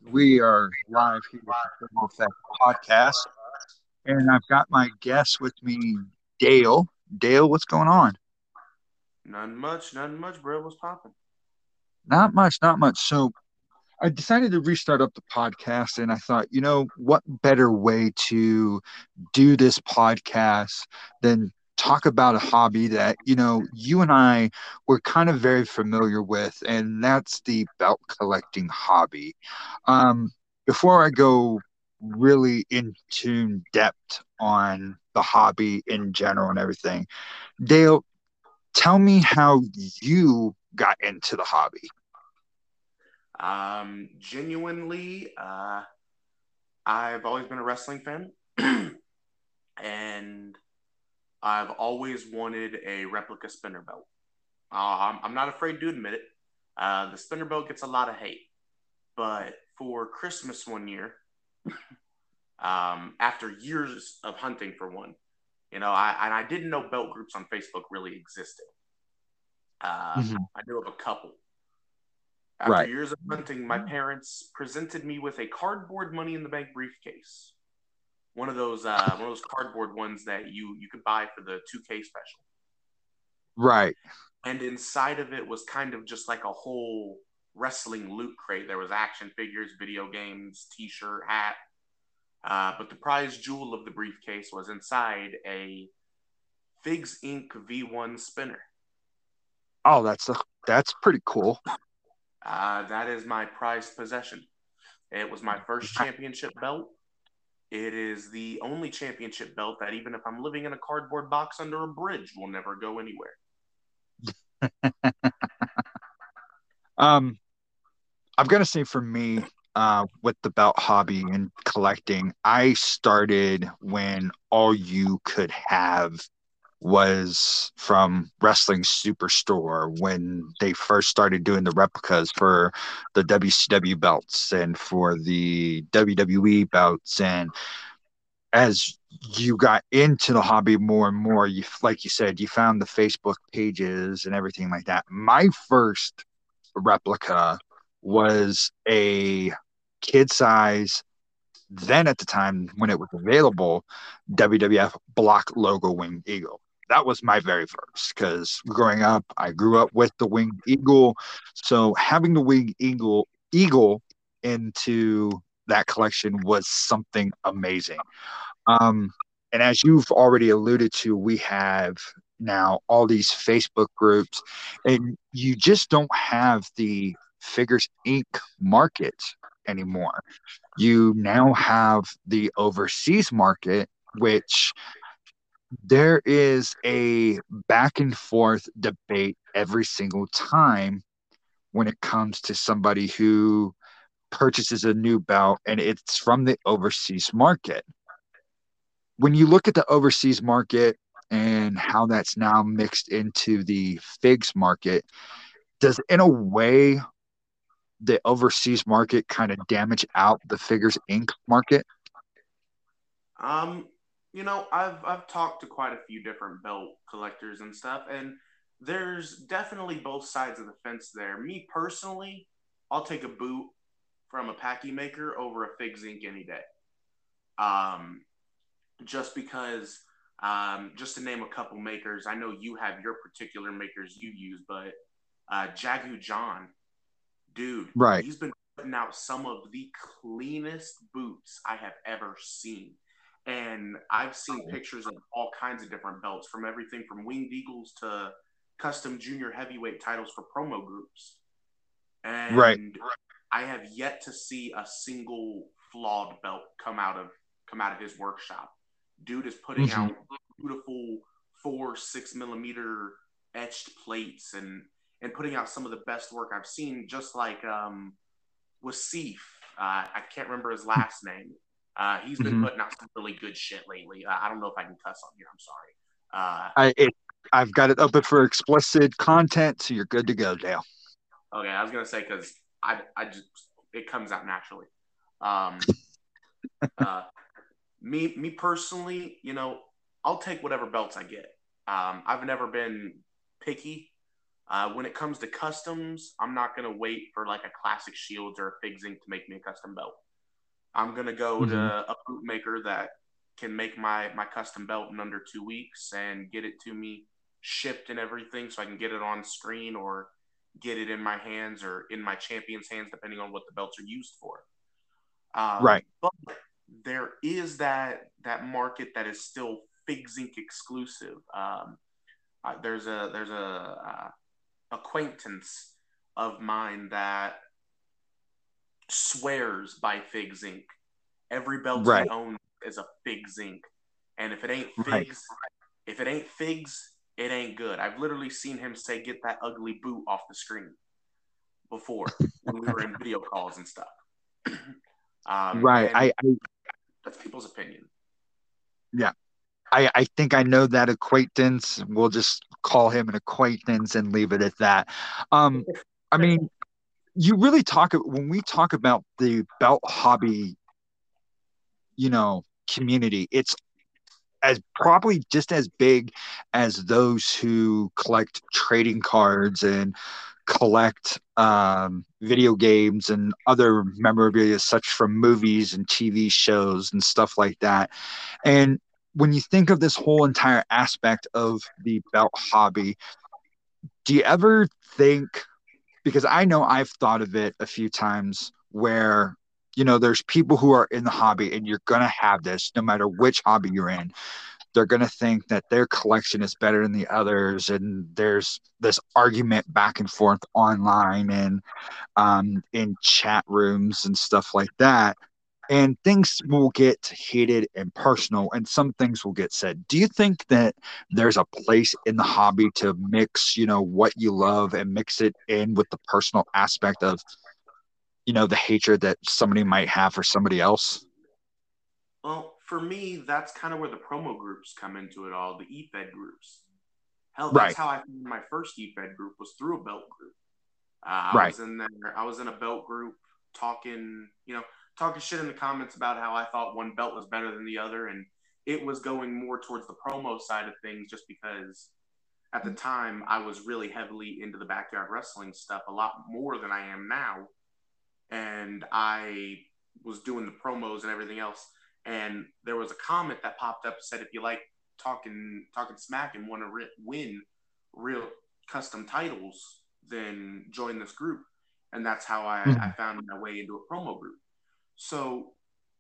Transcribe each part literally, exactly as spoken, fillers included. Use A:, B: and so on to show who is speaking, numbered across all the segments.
A: We are live here at the Thermal Effect podcast, and I've got my guest with me, Dale. Dale, what's going on?
B: None much, none much, bro. What's popping?
A: Not much, not much. So I decided to restart up the podcast, and I thought, you know, what better way to do this podcast than talk about a hobby that, you know, you and I were kind of very familiar with, and that's the belt collecting hobby. Um, Before I go really into depth on the hobby in general and everything, Dale, tell me how you got into the hobby.
B: Um, genuinely, uh, I've always been a wrestling fan, and I've always wanted a replica spinner belt. Uh, I'm, I'm not afraid to admit it. Uh, the spinner belt gets a lot of hate, but for Christmas one year, um, after years of hunting for one, you know, I and I didn't know belt groups on Facebook really existed. Uh,
A: Mhm.
B: I knew of a couple. After
A: Right.
B: years of hunting, my parents presented me with a cardboard money in the bank briefcase. One of those uh, one of those cardboard ones that you you could buy for the two K special.
A: Right.
B: And inside of it was kind of just like a whole wrestling loot crate. There was action figures, video games, T-shirt, hat. Uh, but the prize jewel of the briefcase was inside a Figs Incorporated. V one spinner.
A: Oh, that's a, that's pretty cool.
B: Uh, that is my prized possession. It was my first championship belt. It is the only championship belt that, even if I'm living in a cardboard box under a bridge, will never go anywhere.
A: Um, I'm gonna say for me, uh, with the belt hobby and collecting, I started when all you could have was from Wrestling Superstore when they first started doing the replicas for the W C W belts and for the W W E belts. And as you got into the hobby more and more, you like you said, you found the Facebook pages and everything like that. My first replica was a kid size, then at the time when it was available, W W F block logo winged eagle. That was my very first because growing up, I grew up with the winged eagle. So having the winged eagle eagle into that collection was something amazing. Um, and as you've already alluded to, we have now all these Facebook groups, and you just don't have the Figures Inc market anymore. You now have the overseas market, which there is a back and forth debate every single time when it comes to somebody who purchases a new belt and it's from the overseas market. When you look at the overseas market and how that's now mixed into the figs market, does in a way the overseas market kind of damage out the Figures Inc market?
B: Um, you know, I've I've talked to quite a few different belt collectors and stuff, and there's definitely both sides of the fence there. Me personally, I'll take a boot from a packy maker over a Figs Inc any day. Um, just because, um, just to name a couple makers, I know you have your particular makers you use, but uh, Jagu John, dude,
A: Right.
B: he's been putting out some of the cleanest boots I have ever seen. And I've seen pictures of all kinds of different belts, from everything from winged eagles to custom junior heavyweight titles for promo groups.
A: Right.
B: And I have yet to see a single flawed belt come out of come out of his workshop. Dude is putting
A: Hmm.
B: out beautiful four, six millimeter etched plates and and putting out some of the best work I've seen. Just like um, Wasif, uh, I can't remember his last name. Uh, he's been
A: Hmm.
B: putting out some really good shit lately. Uh, I don't know if I can cuss on here. I'm sorry. Uh,
A: I it, I've got it open for explicit content, so you're good to go, Dale.
B: okay, I was gonna say because I I just it comes out naturally. Um, uh, me me personally, you know, I'll take whatever belts I get. Um, I've never been picky. Uh, when it comes to customs, I'm not going to wait for like a Classic Shields or a Figs Inc to make me a custom belt. I'm going to go to
A: Mm-hmm.
B: a bootmaker that can make my, my custom belt in under two weeks and get it to me shipped and everything so I can get it on screen or get it in my hands or in my champion's hands, depending on what the belts are used for. Um,
A: Right.
B: but there is that that market that is still Figs Inc exclusive. Um, uh, there's a there's a uh, acquaintance of mine that swears by Figs Inc. Every belt he
A: Right.
B: owns is a Figs Inc. And if it ain't
A: Right.
B: Figs, if it ain't Figs, it ain't good. I've literally seen him say, "Get that ugly boot off the screen" before when we were in video calls and stuff. um,
A: Right.
B: and
A: I, I
B: that's people's opinion.
A: yeah. I, I think I know that acquaintance. We'll just call him an acquaintance and leave it at that. Um, I mean, you really talk when we talk about the belt hobby, you know, community. It's as probably just as big as those who collect trading cards and collect um, video games and other memorabilia, such from movies and T V shows and stuff like that. And when you think of this whole entire aspect of the belt hobby, do you ever think, because I know I've thought of it a few times where, you know, there's people who are in the hobby and you're going to have this no matter which hobby you're in. They're going to think that their collection is better than the others. And there's this argument back and forth online and um, in chat rooms and stuff like that. And things will get heated and personal, and some things will get said. Do you think that there's a place in the hobby to mix, you know, what you love and mix it in with the personal aspect of, you know, the hatred that somebody might have for somebody else?
B: Well, for me, that's kind of where the promo groups come into it all, the E Fed groups. Hell, that's
A: Right,
B: how I found my first E Fed group was through a belt group. Uh, I
A: right.
B: was in there. I was in a belt group talking, you know, talking shit in the comments about how I thought one belt was better than the other, and it was going more towards the promo side of things, just because at the time I was really heavily into the backyard wrestling stuff a lot more than I am now, and I was doing the promos and everything else. And there was a comment that popped up that said, "If you like talking talking smack and want to re- win real custom titles, then join this group." And that's how I, I
A: Mhm.
B: found my way into a promo group. So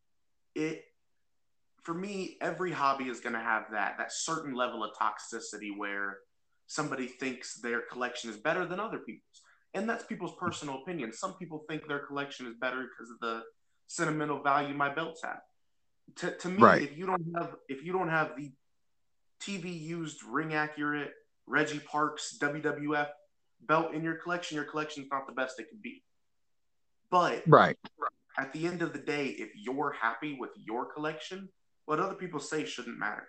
B: it for me, every hobby is going to have that that certain level of toxicity where somebody thinks their collection is better than other people's, and that's people's personal opinion. Some people think their collection is better because of the sentimental value my belts have. To, to me,
A: Right.
B: if you don't have if you don't have the T V used ring accurate Reggie Parks W W F belt in your collection, your collection's not the best it could be. But
A: Right.
B: at the end of the day, if you're happy with your collection, what other people say shouldn't matter.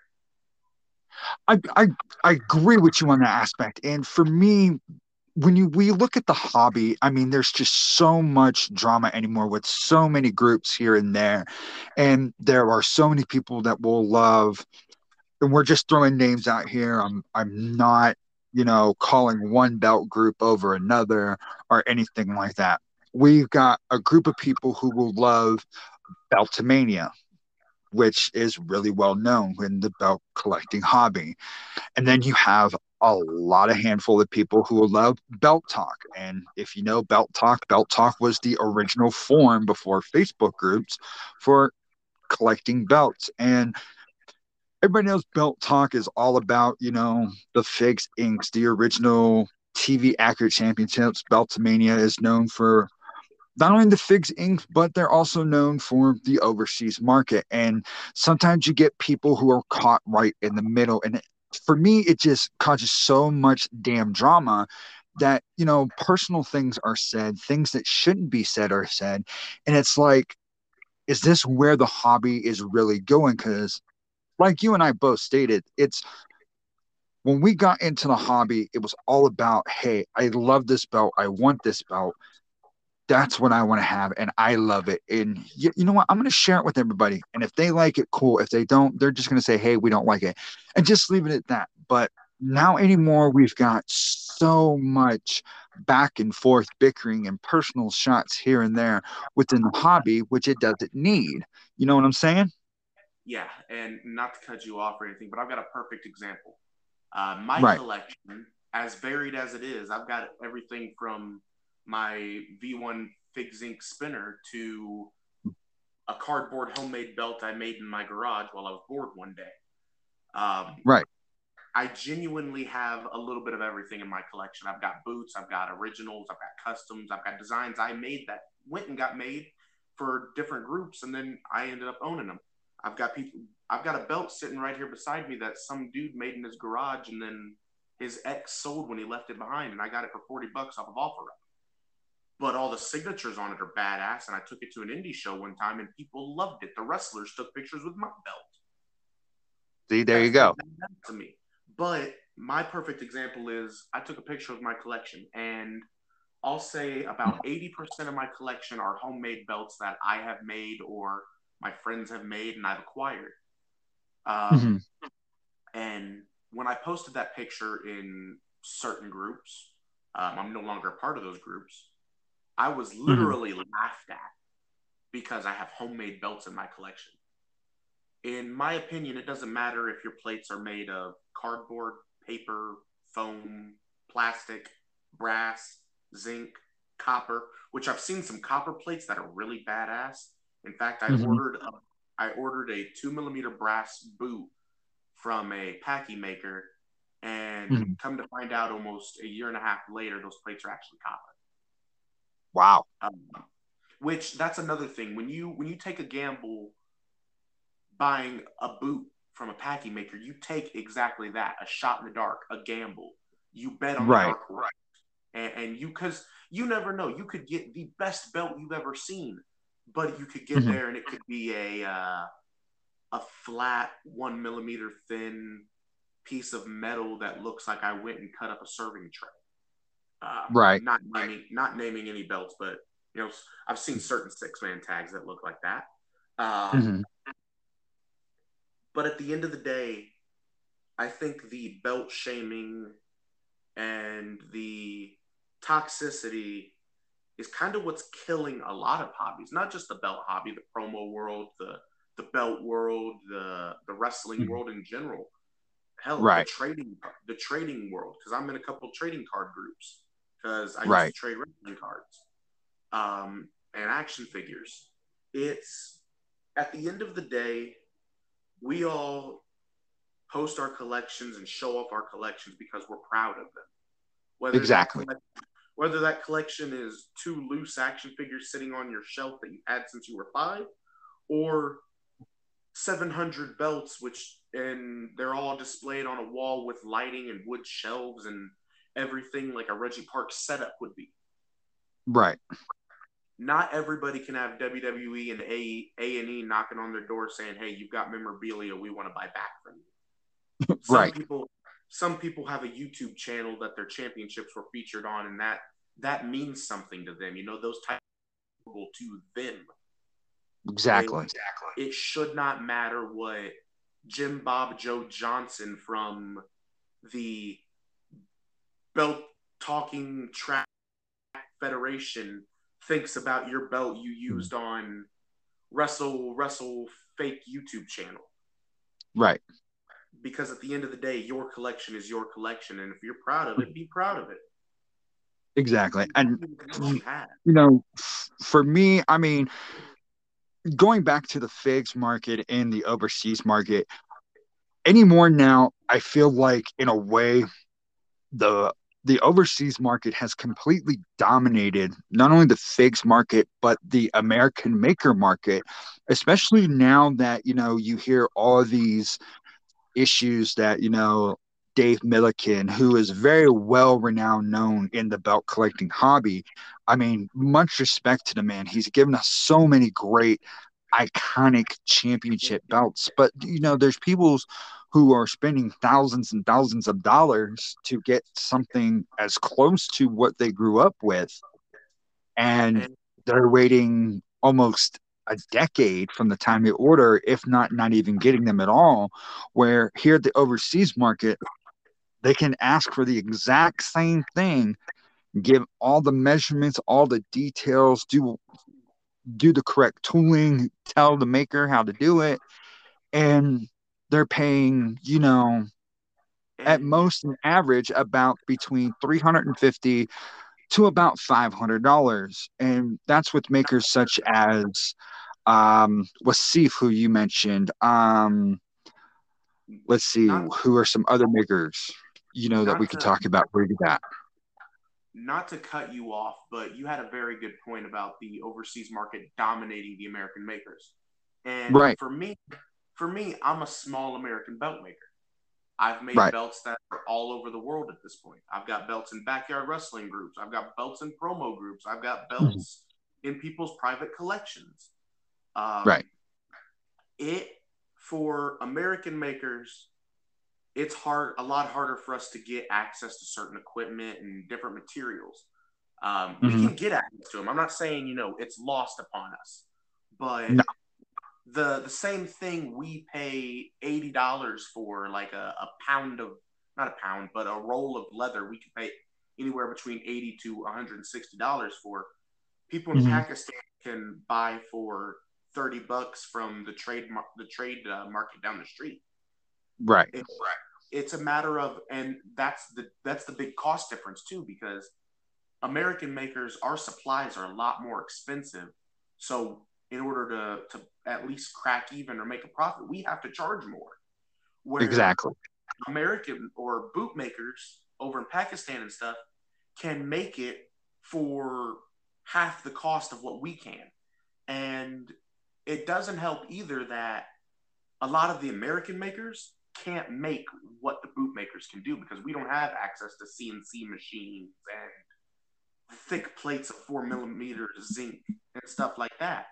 A: I, I I agree with you on that aspect. And for me, when you we look at the hobby, I mean, there's just so much drama anymore with so many groups here and there, and there are so many people that will love. And we're just throwing names out here. I'm I'm not, you know, calling one belt group over another or anything like that. We've got a group of people who will love Beltomania, which is really well known in the belt collecting hobby. And then you have a lot of handful of people who will love Belt Talk. And if you know Belt Talk, Belt Talk was the original form before Facebook groups for collecting belts. And everybody knows Belt Talk is all about, you know, the Figs Inks, the original T V accurate championships. Beltomania is known for not only the Figs Inc, but they're also known for the overseas market. And sometimes you get people who are caught right in the middle. And for me, it just causes so much damn drama that, you know, personal things are said, things that shouldn't be said are said. And it's like, is this where the hobby is really going? Because, like you and I both stated, it's when we got into the hobby, it was all about, hey, I love this belt. I want this belt. That's what I want to have, and I love it. And you, you know what? I'm going to share it with everybody. And if they like it, cool. If they don't, they're just going to say, "Hey, we don't like it," and just leave it at that. But now anymore we've got so much back and forth bickering and personal shots here and there within the hobby, which it doesn't need. You know what I'm saying?
B: Yeah, and not to cut you off or anything, but I've got a perfect example. Uh, my
A: Right.
B: collection, as varied as it is, I've got everything from my V one Figs Inc spinner to a cardboard homemade belt I made in my garage while I was bored one day. Um,
A: Right.
B: I genuinely have a little bit of everything in my collection. I've got boots, I've got originals, I've got customs, I've got designs I made that went and got made for different groups, and then I ended up owning them. I've got people. I've got a belt sitting right here beside me that some dude made in his garage, and then his ex sold when he left it behind, and I got it for forty bucks off of OfferUp. But all the signatures on it are badass, and I took it to an indie show one time, and people loved it. The wrestlers took pictures with my belt.
A: See, there you
B: That's like
A: go.
B: that to me. But my perfect example is I took a picture of my collection, and I'll say about eighty percent of my collection are homemade belts that I have made or my friends have made and I've acquired. Um,
A: Hmm.
B: and when I posted that picture in certain groups, um, I'm no longer a part of those groups. I was
A: Hmm.
B: literally laughed at because I have homemade belts in my collection. In my opinion, it doesn't matter if your plates are made of cardboard, paper, foam, plastic, brass, zinc, copper, which I've seen some copper plates that are really badass. In fact, I
A: Hmm.
B: ordered a I ordered a two millimeter brass boot from a packy maker, and
A: Hmm.
B: come to find out, almost a year and a half later, those plates are actually copper.
A: Wow.
B: Um, which that's another thing when you when you take a gamble buying a boot from a packy maker, you take exactly that, a shot in the dark, a gamble. You bet on the
A: Right.
B: dark horse. And, and you, because you never know, you could get the best belt you've ever seen, but you could get
A: Hmm.
B: there and it could be a, uh, a flat, one millimeter thin piece of metal that looks like I went and cut up a serving tray. Uh,
A: Right.
B: not naming, not naming any belts, but you know, I've seen certain six man tags that look like that. Um,
A: Hmm.
B: but at the end of the day, I think the belt shaming and the toxicity is kind of what's killing a lot of hobbies, not just the belt hobby, the promo world, the the belt world, the the wrestling
A: Hmm.
B: world in general. Hell, the
A: Right.
B: trading the trading world, because I'm in a couple trading card groups because I used to
A: Right.
B: trade wrestling cards um, and action figures. It's at the end of the day, we all post our collections and show off our collections because we're proud of them. Whether that
A: Exactly.
B: collect, whether that collection is two loose action figures sitting on your shelf that you had since you were five, or seven hundred belts, which and they're all displayed on a wall with lighting and wood shelves and everything like a Reggie Park setup would be.
A: Right.
B: Not everybody can have W W E and A and E knocking on their door saying, "Hey, you've got memorabilia we want to buy back from you." Some
A: Right.
B: people, some people have a YouTube channel that their championships were featured on, and that that means something to them. You know, those types of people to them. It
A: Exactly.
B: it should not matter what Jim Bob Joe Johnson from the belt talking track federation thinks about your belt you
A: Mhm.
B: used on Wrestle Wrestle fake YouTube channel.
A: Right.
B: Because at the end of the day, your collection is your collection, and if you're proud of it, be proud of it.
A: Exactly.
B: Be
A: And
B: happy with the belt
A: you
B: you have.
A: know, f- for me, I mean, going back to the figs market and the overseas market anymore now, I feel like in a way the the overseas market has completely dominated not only the figs market but the American maker market, especially now that you know you hear all these issues that you know Dave Milliken, who is very well renowned known in the belt collecting hobby. I mean, much respect to the man. He's given us so many great iconic championship belts. But you know, there's people who are spending thousands and thousands of dollars to get something as close to what they grew up with, and
B: And
A: they're waiting almost a decade from the time they order, if not not even getting them at all. Where here at the overseas market, They can ask for the exact same thing, give all the measurements, all the details, do do the correct tooling, tell the maker how to do it, and they're paying, you know, at
B: And
A: most an average about between three hundred fifty to about five hundred dollars. And that's with makers such as um Wasif, who you mentioned. Um let's see,
B: not
A: who are some other makers, you know, that we
B: not
A: could
B: to
A: talk about where you got.
B: not to cut you off, but you had a very good point about the overseas market dominating the American makers. And
A: Right,
B: for me, for me, I'm a small American belt maker. I've made
A: right.
B: belts that are all over the world at this point. I've got belts in backyard wrestling groups. I've got belts in promo groups. I've got
A: Mhm.
B: belts in people's private collections.
A: Right.
B: Um, it for American makers, it's hard, a lot harder for us to get access to certain equipment and different materials. Um, we
A: Hmm.
B: can get access to them. I'm not saying you know it's lost upon us, but
A: No.
B: the the same thing we pay eighty dollars for, like a, a pound of not a pound, but a roll of leather, we can pay anywhere between eighty to one hundred sixty dollars for. People in
A: Hmm.
B: Pakistan can buy for thirty bucks from the trade the trade uh, market down the street.
A: Right.
B: It, it's a matter of, and that's the that's the big cost difference too, because American makers, our supplies are a lot more expensive. So in order to to at least crack even or make a profit, we have to charge more. Where
A: Exactly.
B: American or bootmakers over in Pakistan and stuff can make it for half the cost of what we can. And it doesn't help either that a lot of the American makers can't make what the bootmakers can do because we don't have access to C N C machines and thick plates of four millimeter zinc and stuff like that.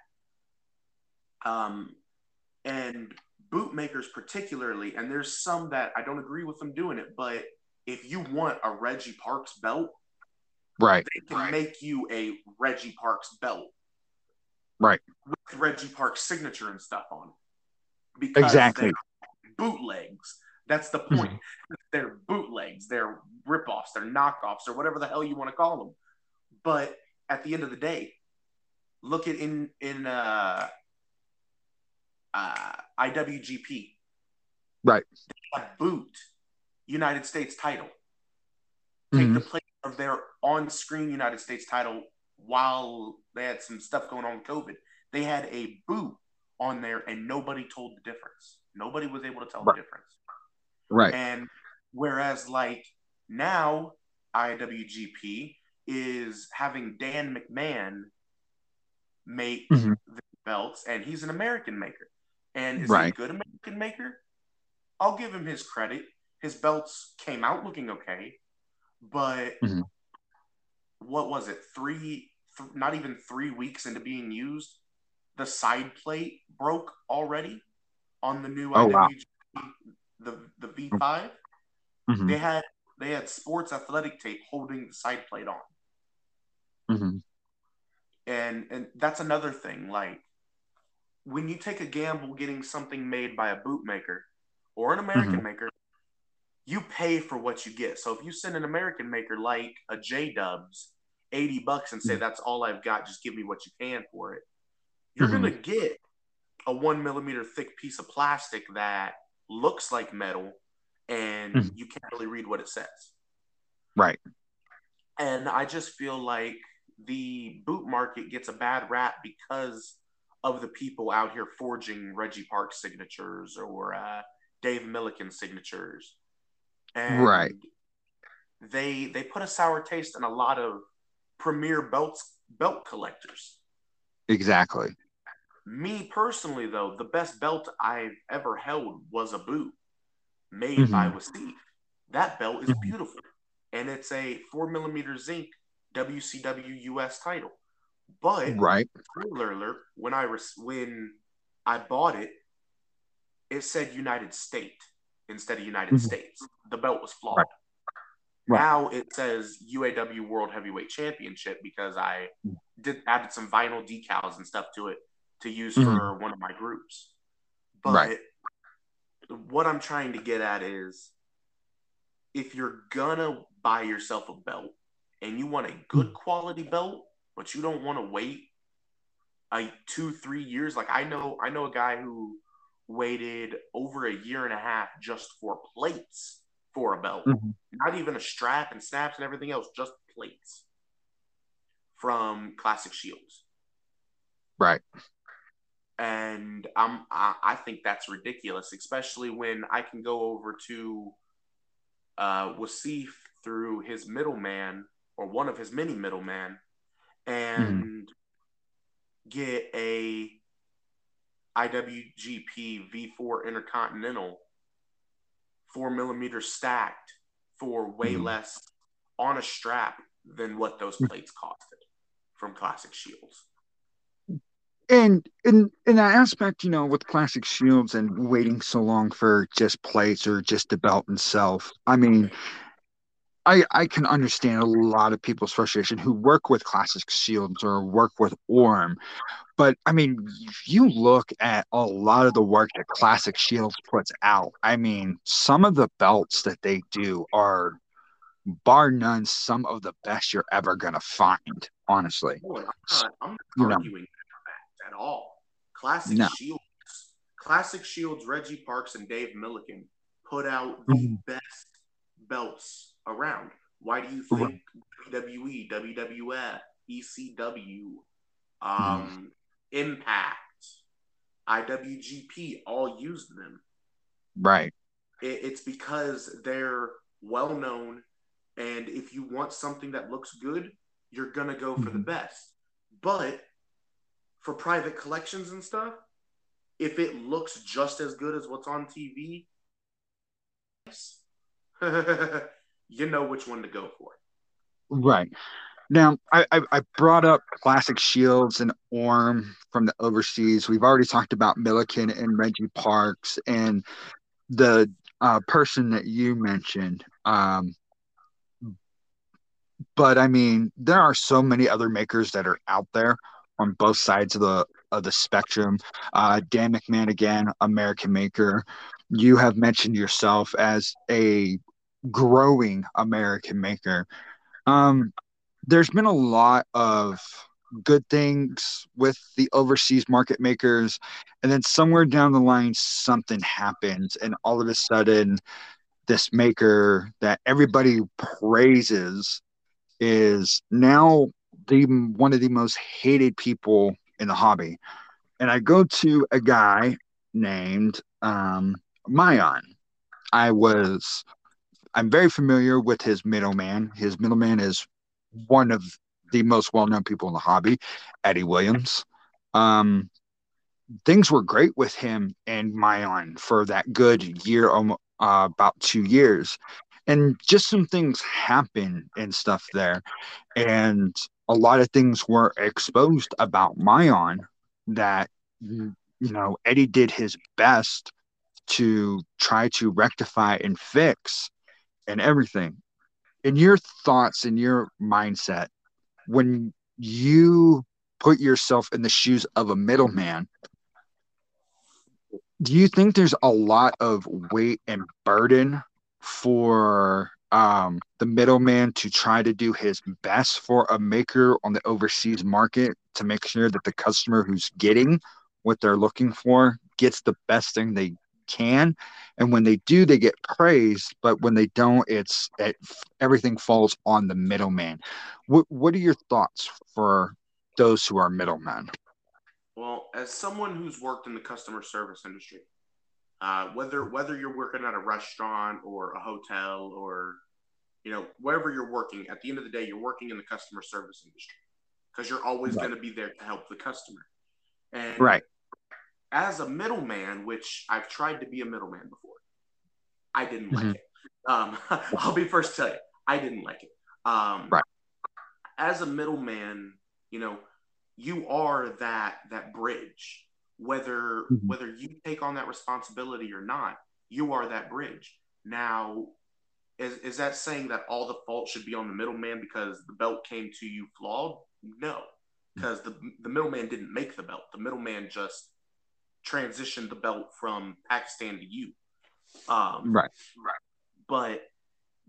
B: Um, and bootmakers particularly, and there's some that I don't agree with them doing it, but if you want a Reggie Parks belt,
A: Right.
B: they can right. make you a Reggie Parks belt
A: Right.
B: with Reggie Parks signature and stuff on it because they're
A: Exactly.
B: bootlegs. That's the point.
A: Mhm.
B: They're bootlegs, they're ripoffs, they're knockoffs, or whatever the hell you want to call them. But at the end of the day, look at in in uh, uh, I W G P.
A: Right.
B: A boot United States title. Take
A: Hmm.
B: the place of their on-screen United States title while they had some stuff going on with COVID. They had a boot on there, and nobody told the difference. Nobody was able to tell the
A: Right.
B: difference.
A: Right.
B: And whereas, like now, I W G P is having Dan McMahon make
A: Hmm.
B: the belts, and he's an American maker. And is he a
A: Right.
B: good American maker? I'll give him his credit. His belts came out looking okay, but
A: Hmm.
B: what was it? Three, th- not even three weeks into being used, the side plate broke already on the new
A: Oh wow.
B: I W G P, the the V five.
A: Hmm.
B: They had they had sports athletic tape holding the side plate on,
A: Hmm.
B: and and that's another thing. Like when you take a gamble getting something made by a bootmaker or an
A: Hmm.
B: American maker, you pay for what you get. So if you send an American maker like a J Dubs eighty bucks and say that's all I've got, just give me what you can for it, you're
A: Hmm.
B: gonna get a one millimeter thick piece of plastic that looks like metal and
A: Hmm.
B: you can't really read what it says.
A: Right.
B: And I just feel like the boot market gets a bad rap because of the people out here forging Reggie Park signatures or uh, Dave Milliken signatures,
A: Right.
B: and they they put a sour taste in a lot of premier belts belt collectors.
A: Exactly.
B: Me personally, though, the best belt I've ever held was a boot made by
A: Hmm.
B: Wasif. That belt is
A: Hmm.
B: beautiful, and it's a four millimeter zinc W C W U S title. But
A: Right.
B: spoiler alert: when I res- when I bought it, it said United States instead of United
A: Hmm.
B: States. The belt was flawed.
A: Right. Right.
B: Now it says U A W World Heavyweight Championship because I did added some vinyl decals and stuff to it to use
A: Hmm.
B: for one of my groups.
A: Right.
B: But what I'm trying to get at is if you're gonna buy yourself a belt and you want a good quality belt, but you don't want to wait like two, three years. Like I know, I know a guy who waited over a year and a half just for plates for a belt,
A: Mhm.
B: not even a strap and snaps and everything else, just plates from Classic Shields.
A: Right.
B: And I'm, I, I think that's ridiculous, especially when I can go over to uh, Wasif through his middleman or one of his many middlemen
A: Mhm.
B: and get a I W G P V four Intercontinental four millimeter stacked for way
A: Mhm.
B: less on a strap than what those plates costed from Classic Shields.
A: And in in that aspect, you know, with classic shields and waiting so long for just plates or just the belt itself, I mean, I I can understand a lot of people's frustration who work with classic shields or work with Orm. But I mean, if you look at a lot of the work that Classic Shields puts out, I mean, some of the belts that they do are bar none some of the best you're ever gonna find, honestly.
B: Oh, and I'm
A: S-
B: not, I'm not
A: You know,
B: arguing that at all. Classic
A: no.
B: Shields, Classic Shields, Reggie Parks and Dave Milliken put out the
A: Mhm.
B: best belts around. Why do you
A: Right.
B: think W W E, W W F, E C W,
A: Mhm.
B: um, Impact, I W G P all used them?
A: Right.
B: It, it's because they're well known, and if you want something that looks good, you're gonna go for the
A: Mhm.
B: best. But for private collections and stuff, if it looks just as good as what's on T V, you know which one to go for.
A: Right. Now, I, I, I brought up Classic Shields and Orm from the overseas. We've already talked about Milliken and Reggie Parks and the uh, person that you mentioned. Um, but I mean, there are so many other makers that are out there on both sides of the of the spectrum. Uh, Dan McMahon again, American maker. You have mentioned yourself as a growing American maker. Um, there's been a lot of good things with the overseas market makers, and then somewhere down the line, something happens, and all of a sudden, this maker that everybody praises is now the one of the most hated people in the hobby. And I go to a guy named um, Mayon. I was I'm very familiar with his middleman. His middleman is one of the most well-known people in the hobby, Eddie Williams. Um, Things were great with him and Mayon for that good year, um, uh, about two years, and just some things happen and stuff there, and a lot of things were exposed about Mayon that you know Eddie did his best to try to rectify and fix and everything. In your thoughts and your mindset, when you put yourself in the shoes of a middleman, do you think there's a lot of weight and burden for um, the middleman to try to do his best for a maker on the overseas market to make sure that the customer who's getting what they're looking for gets the best thing they can? And when they do, they get praised, but when they don't, it's it, everything falls on the middleman. What what are your thoughts for those who are middlemen?
B: Well, as someone who's worked in the customer service industry, uh, whether whether you're working at a restaurant or a hotel or you know wherever you're working, at the end of the day, you're working in the customer service industry because you're always
A: Right.
B: going to be there to help the customer. And
A: Right.
B: as a middleman, which I've tried to be a middleman before, I didn't like
A: Mhm.
B: it. Um, I'll be first to tell you, I didn't like it. Um,
A: Right.
B: as a middleman, you know, you are that that bridge. Whether
A: Mhm.
B: whether you take on that responsibility or not, you are that bridge. Now, is is that saying that all the fault should be on the middleman because the belt came to you flawed? No, because the the middleman didn't make the belt. The middleman just transitioned the belt from Pakistan to you. Um,
A: Right.
B: but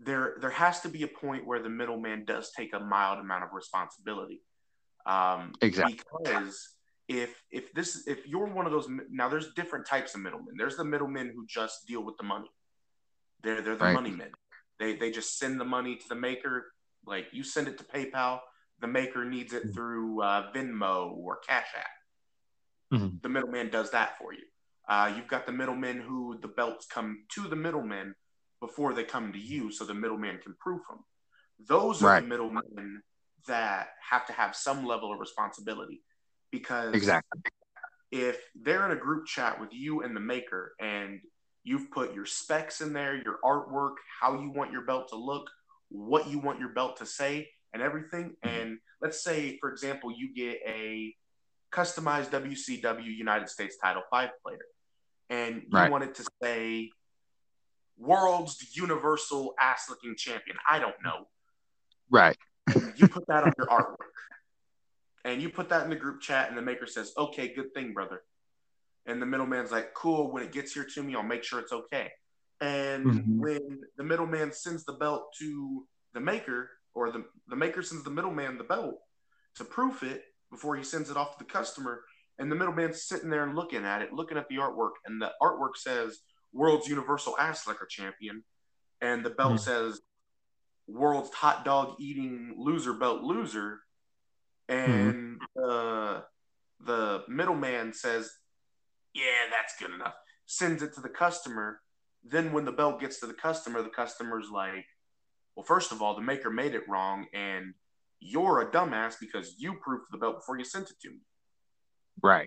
B: there there has to be a point where the middleman does take a mild amount of responsibility. Um,
A: Exactly.
B: because if if this if you're one of those, now there's different types of middlemen. There's the middlemen who just deal with the money. They're they're the
A: Right.
B: money men. They they just send the money to the maker. Like you send it to PayPal, the maker needs it through uh, Venmo or Cash App.
A: Mm-hmm.
B: The middleman does that for you. Uh, you've got the middlemen who the belts come to the middlemen before they come to you, so the middleman can proof them. Those are the
A: Right.
B: middlemen that have to have some level of responsibility, because
A: Exactly.
B: if they're in a group chat with you and the maker and you've put your specs in there, your artwork, how you want your belt to look, what you want your belt to say, and everything.
A: Mhm.
B: And let's say, for example, you get a customized W C W United States Title five player, and you
A: Right.
B: want it to say World's Universal Ass Licking Champion. I don't know.
A: Right.
B: And you put that on your artwork. And you put that in the group chat, and the maker says, okay, good thing, brother. And the middleman's like, cool, when it gets here to me, I'll make sure it's okay. And
A: Mm-hmm.
B: when the middleman sends the belt to the maker, or the, the maker sends the middleman the belt to proof it before he sends it off to the customer, and the middleman's sitting there and looking at it, looking at the artwork, and the artwork says World's Universal Ass Licker Champion, and the belt
A: Mm-hmm.
B: says World's Hot Dog Eating Loser Belt Loser,
A: Mm-hmm.
B: and uh, the middleman says, yeah, that's good enough, sends it to the customer. Then when the belt gets to the customer, the customer's like, well, first of all, the maker made it wrong, and you're a dumbass because you proofed the belt before you sent it to me.
A: Right.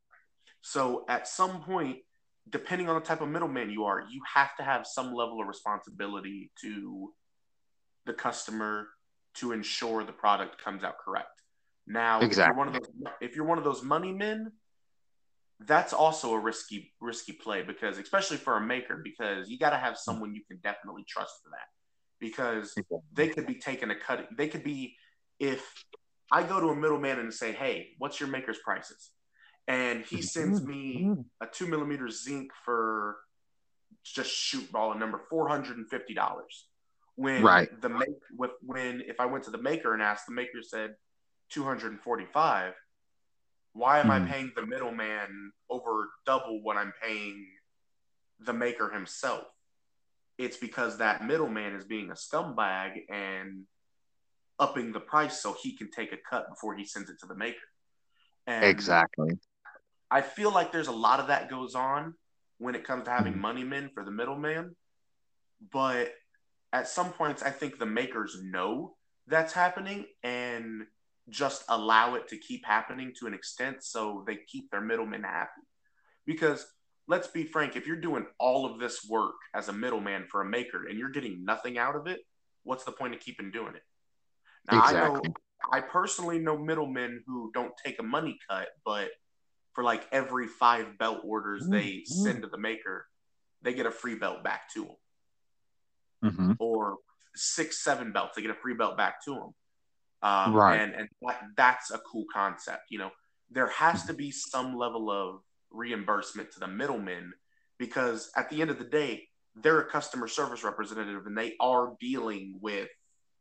B: So at some point, depending on the type of middleman you are, you have to have some level of responsibility to the customer to ensure the product comes out correct. Now, if you're one of
A: Exactly.
B: those if you're one of those money men, that's also a risky risky play, because especially for a maker, because you got to have someone you can definitely trust for that, because they could be taking a cut. They could be, if I go to a middleman and say, hey, what's your maker's prices, and he sends me a two millimeter zinc for, just shoot ball a number, four hundred fifty dollars, when
A: Right.
B: the make with when if I went to the maker and asked, the maker said two hundred forty-five, why am I
A: Mm-hmm.
B: paying the middleman over double what I'm paying the maker himself? It's because that middleman is being a scumbag and upping the price so he can take a cut before he sends it to the maker. And
A: Exactly.
B: I feel like there's a lot of that goes on when it comes to having
A: Mm-hmm.
B: money men for the middleman. But at some points, I think the makers know that's happening and just allow it to keep happening to an extent so they keep their middlemen happy. Because let's be frank, if you're doing all of this work as a middleman for a maker and you're getting nothing out of it, what's the point of keeping doing it? Now, I know,
A: Exactly.
B: I personally know middlemen who don't take a money cut, but for like every five belt orders they send to the maker, they get a free belt back to them.
A: Mm-hmm.
B: Or six, seven belts, they get a free belt back to them. Um,
A: Right.
B: and and that, that's a cool concept. You know, there has to be some level of reimbursement to the middlemen, because at the end of the day, they're a customer service representative and they are dealing with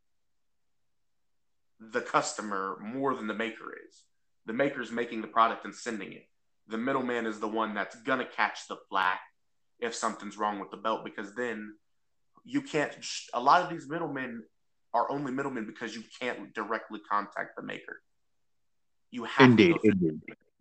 B: the customer more than the maker is. The maker's making the product and sending it. The middleman is the one that's gonna catch the flack if something's wrong with the belt, because then you can't. A lot of these middlemen are only middlemen because you can't directly contact the maker. You have to
A: Indeed.
B: go through.
A: Indeed.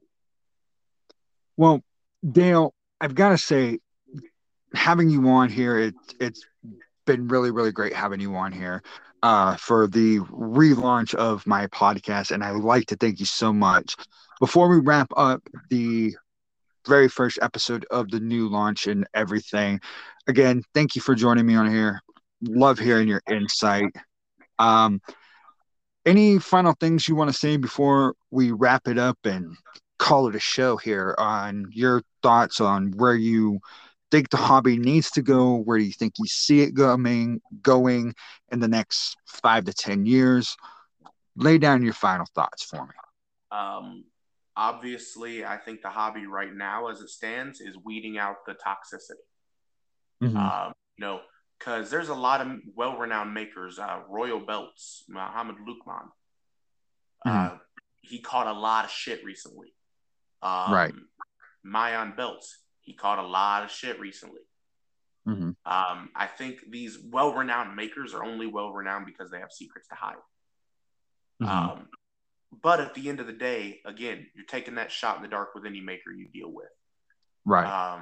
A: Well, Dale, I've got to say, having you on here, it, it's been really, really great having you on here uh, for the relaunch of my podcast. And I would like to thank you so much. Before we wrap up the very first episode of the new launch and everything, again, thank you for joining me on here. Love hearing your insight. Um, any final things you want to say before we wrap it up and call it a show here, on your thoughts on where you think the hobby needs to go? Where do you think you see it going going in the next five to ten years? Lay down your final thoughts for me.
B: Um, Obviously, I think the hobby right now, as it stands, is weeding out the toxicity.
A: Mm-hmm.
B: Um, you know, because there's a lot of well-renowned makers. Uh, Royal Belts, Muhammad Lukman.
A: Mm-hmm.
B: Uh, he caught a lot of shit recently.
A: Right.
B: Um, Mayan Belts, he caught a lot of shit recently.
A: Mm-hmm.
B: Um, I think these well-renowned makers are only well-renowned because they have secrets to hide.
A: Mm-hmm.
B: Um, but at the end of the day, again, you're taking that shot in the dark with any maker you deal with.
A: Right.
B: Um,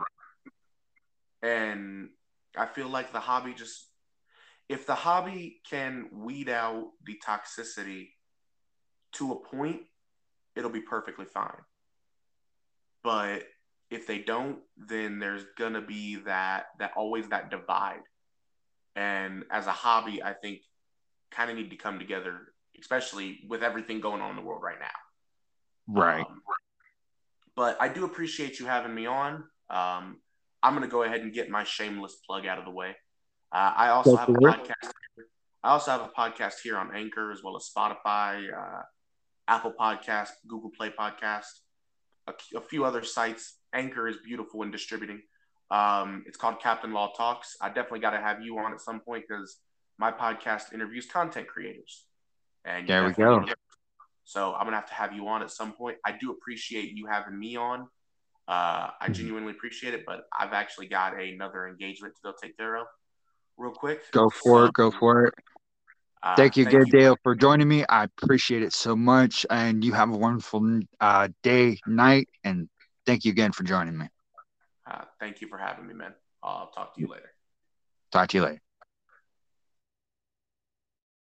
B: and I feel like the hobby just, if the hobby can weed out the toxicity to a point, it'll be perfectly fine. But if they don't, then there's gonna be that that always that divide. And as a hobby, I think kind of need to come together, especially with everything going on in the world right now.
A: Right.
B: Um, but I do appreciate you having me on. Um, I'm gonna go ahead and get my shameless plug out of the way. Uh, I also
A: Go
B: have a
A: for it.
B: podcast. I also have a podcast here on Anchor as well as Spotify, uh, Apple Podcast, Google Play Podcast, a, a few other sites. Anchor is beautiful in distributing. Um, it's called Captain Law Talks. I definitely got to have you on at some point because my podcast interviews content creators, and you're
A: There we
B: definitely
A: go.
B: one of them. So I'm gonna have to have you on at some point. I do appreciate you having me on. Uh, I genuinely appreciate it, but I've actually got another engagement to go take care of real quick.
A: Go for
B: So
A: it. Go for it.
B: uh,
A: Thank you
B: thank
A: again,
B: you.
A: Dale, for joining me. I appreciate it so much. And you have a wonderful uh, day, night. And thank you again for joining me.
B: Uh, thank you for having me, man. I'll talk to you later.
A: Talk to you later.